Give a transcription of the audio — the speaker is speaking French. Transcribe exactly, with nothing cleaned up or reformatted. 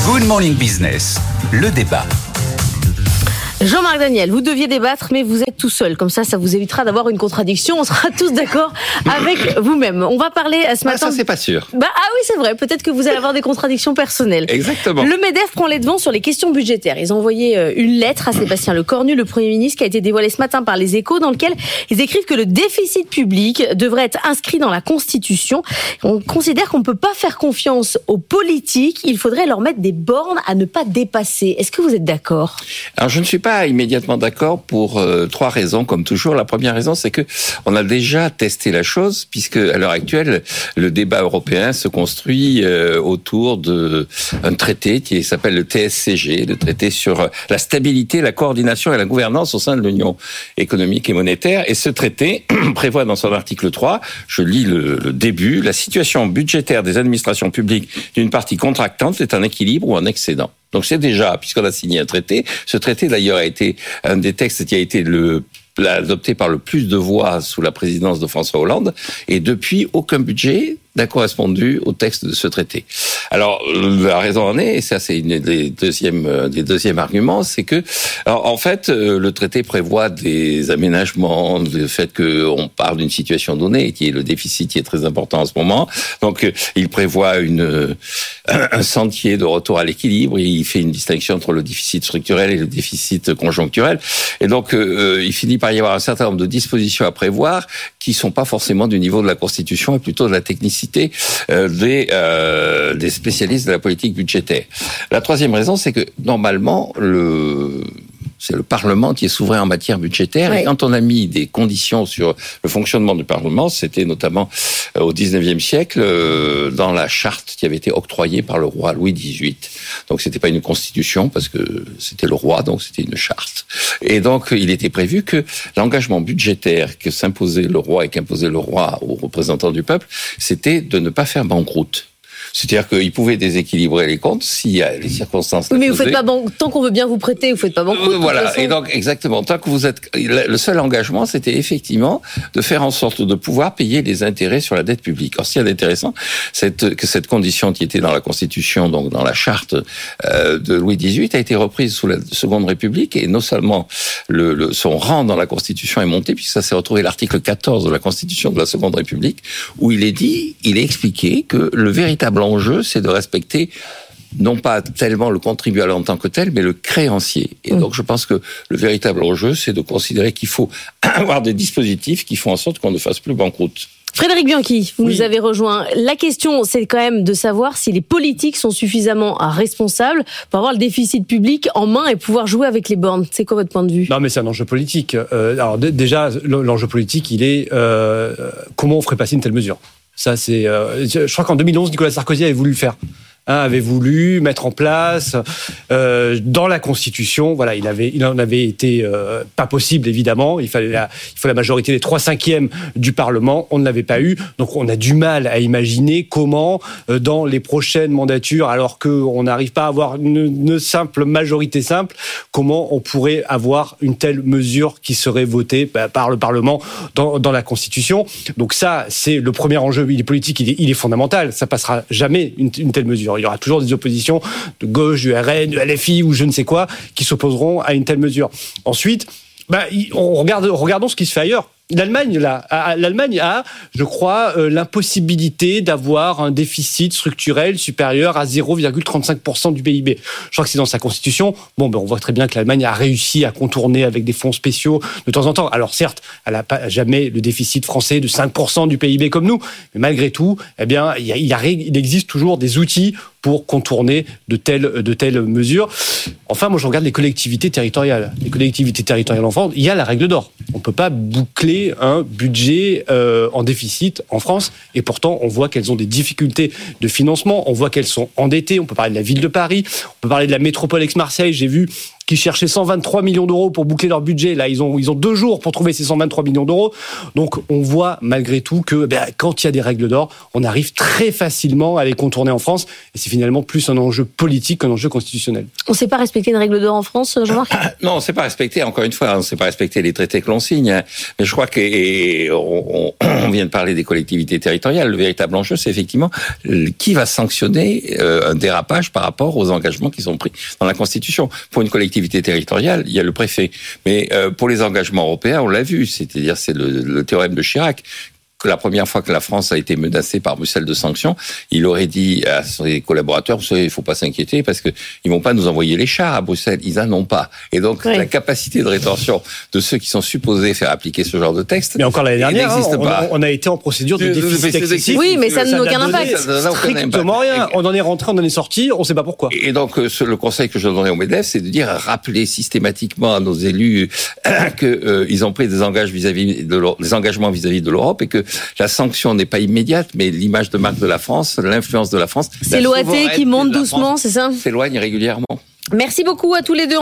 Good Morning Business, le débat. Jean-Marc Daniel, vous deviez débattre, mais vous êtes tout seul. Comme ça, ça vous évitera d'avoir une contradiction. On sera tous d'accord avec vous-même. On va parler ce matin... Ah, ça, c'est pas sûr. Bah, ah oui, c'est vrai. Peut-être que vous allez avoir des contradictions personnelles. Exactement. Le MEDEF prend les devants sur les questions budgétaires. Ils ont envoyé une lettre à Sébastien Lecornu, le Premier ministre, qui a été dévoilée ce matin par Les Échos, dans lequel ils écrivent que le déficit public devrait être inscrit dans la Constitution. On considère qu'on ne peut pas faire confiance aux politiques. Il faudrait leur mettre des bornes à ne pas dépasser. Est-ce que vous êtes d'accord ? Alors, je ne suis pas immédiatement d'accord pour euh, trois raisons, comme toujours. La première raison, c'est que on a déjà testé la chose, puisque à l'heure actuelle, le débat européen se construit euh, autour de un traité qui s'appelle le T S C G, le traité sur la stabilité, la coordination et la gouvernance au sein de l'Union économique et monétaire. Et ce traité prévoit dans son article trois, je lis le, le début, la situation budgétaire des administrations publiques d'une partie contractante est en équilibre ou en excédent. Donc c'est déjà, puisqu'on a signé un traité, ce traité d'ailleurs a été un des textes qui a été le adopté par le plus de voix sous la présidence de François Hollande, et depuis, aucun budget n'a correspondu au texte de ce traité. Alors, la raison en est, et ça c'est une des deuxièmes, des deuxièmes arguments, c'est que, alors, en fait, le traité prévoit des aménagements, le fait qu'on parle d'une situation donnée, qui est le déficit qui est très important en ce moment. Donc, il prévoit une, un sentier de retour à l'équilibre, il fait une distinction entre le déficit structurel et le déficit conjoncturel. Et donc, euh, il finit par y avoir un certain nombre de dispositions à prévoir qui sont pas forcément du niveau de la Constitution et plutôt de la technicité euh, des, euh, des spécialistes de la politique budgétaire. La troisième raison, c'est que normalement, le... c'est le Parlement qui est souverain en matière budgétaire. Oui. Et quand on a mis des conditions sur le fonctionnement du Parlement, c'était notamment au dix-neuvième siècle, dans la charte qui avait été octroyée par le roi Louis dix-huit. Donc c'était pas une constitution, parce que c'était le roi, donc c'était une charte. Et donc il était prévu que l'engagement budgétaire que s'imposait le roi et qu'imposait le roi aux représentants du peuple, c'était de ne pas faire banqueroute. C'est-à-dire qu'il pouvait déséquilibrer les comptes si les circonstances... Oui, mais vous faites pas ban... tant qu'on veut bien vous prêter, vous faites pas banqueroute. Euh, voilà, et donc exactement, tant que vous êtes... Le seul engagement, c'était effectivement de faire en sorte de pouvoir payer les intérêts sur la dette publique. Alors, ce qui est intéressant, c'est que cette condition qui était dans la Constitution, donc dans la charte euh, de Louis dix-huit, a été reprise sous la Seconde République, et non seulement le, le, son rang dans la Constitution est monté, puisque ça s'est retrouvé l'article quatorze de la Constitution de la Seconde République, où il est dit, il est expliqué que le véritable enjeu, c'est de respecter non pas tellement le contribuable en tant que tel, mais le créancier. Et mmh. donc, je pense que le véritable enjeu, c'est de considérer qu'il faut avoir des dispositifs qui font en sorte qu'on ne fasse plus banqueroute. Frédéric Bianchi, vous oui. nous avez rejoint. La question, c'est quand même de savoir si les politiques sont suffisamment responsables pour avoir le déficit public en main et pouvoir jouer avec les bornes. C'est quoi votre point de vue ? Non, mais c'est un enjeu politique. Euh, alors d- déjà, l'enjeu politique, il est euh, comment on ferait passer une telle mesure ? Ça, c'est. Euh, je crois qu'en deux mille onze, Nicolas Sarkozy avait voulu le faire. Hein, avait voulu mettre en place euh, dans la Constitution. Voilà, il avait, il en avait été euh, pas possible évidemment. Il fallait la, il faut la majorité des trois cinquièmes du Parlement. On ne l'avait pas eu, donc on a du mal à imaginer comment, euh, dans les prochaines mandatures, alors que on n'arrive pas à avoir une, une simple majorité simple, comment on pourrait avoir une telle mesure qui serait votée bah, par le Parlement dans, dans la Constitution. Donc ça, c'est le premier enjeu. Il est politique, il est, il est fondamental. Ça passera jamais une, une telle mesure. Il y aura toujours des oppositions de gauche, du R N, du L F I ou je ne sais quoi qui s'opposeront à une telle mesure. Ensuite, bah, on regarde, regardons ce qui se fait ailleurs. L'Allemagne, là, l'Allemagne a, je crois, euh, l'impossibilité d'avoir un déficit structurel supérieur à zéro virgule trente-cinq pour cent du P I B. Je crois que c'est dans sa constitution. Bon, ben, on voit très bien que l'Allemagne a réussi à contourner avec des fonds spéciaux de temps en temps. Alors certes, elle n'a pas jamais le déficit français de cinq pour cent du P I B comme nous, mais malgré tout, eh bien, il, y a, il, y a, il existe toujours des outils pour contourner de telles, de telles mesures. Enfin, moi, je regarde les collectivités territoriales. Les collectivités territoriales en France, il y a la règle d'or. On ne peut pas boucler un budget euh, en déficit en France. Et pourtant, on voit qu'elles ont des difficultés de financement. On voit qu'elles sont endettées. On peut parler de la ville de Paris. On peut parler de la métropole Aix-Marseille. J'ai vu qui cherchaient cent vingt-trois millions d'euros pour boucler leur budget. Là, ils ont, ils ont deux jours pour trouver ces cent vingt-trois millions d'euros. Donc, on voit malgré tout que ben, quand il y a des règles d'or, on arrive très facilement à les contourner en France. Et c'est finalement plus un enjeu politique qu'un enjeu constitutionnel. On ne sait pas respecter une règle d'or en France, Jean-Marc ? Non, on ne sait pas respecter, encore une fois, on ne sait pas respecter les traités que l'on signe. Hein. Mais je crois qu'on on vient de parler des collectivités territoriales. Le véritable enjeu, c'est effectivement qui va sanctionner euh, un dérapage par rapport aux engagements qui sont pris dans la Constitution. Pour une collectivité territoriale, il y a le préfet. Mais euh, pour les engagements européens, on l'a vu, c'est-à-dire c'est le, le théorème de Chirac. Que la première fois que la France a été menacée par Bruxelles de sanctions, il aurait dit à ses collaborateurs, vous savez, il ne faut pas s'inquiéter parce que ils vont pas nous envoyer les chars à Bruxelles, ils en ont pas. Et donc, oui. la capacité de rétention de ceux qui sont supposés faire appliquer ce genre de texte. Mais encore l'année dernière, hein, on, pas. on a été en procédure de, de déficit excessif. Oui, mais ça n'a aucun impact. Strictement rien. On en est rentré, on en est sorti, on ne sait pas pourquoi. Et donc, le conseil que je donnerais au MEDEF, c'est de dire, rappeler systématiquement à nos élus que euh, ils ont pris des engagements vis-à-vis de des engagements vis-à-vis de l'Europe et que la sanction n'est pas immédiate, mais l'image de marque de la France, l'influence de la France. C'est l'O A T qui monte doucement, c'est ça ? S'éloigne régulièrement. Merci beaucoup à tous les deux.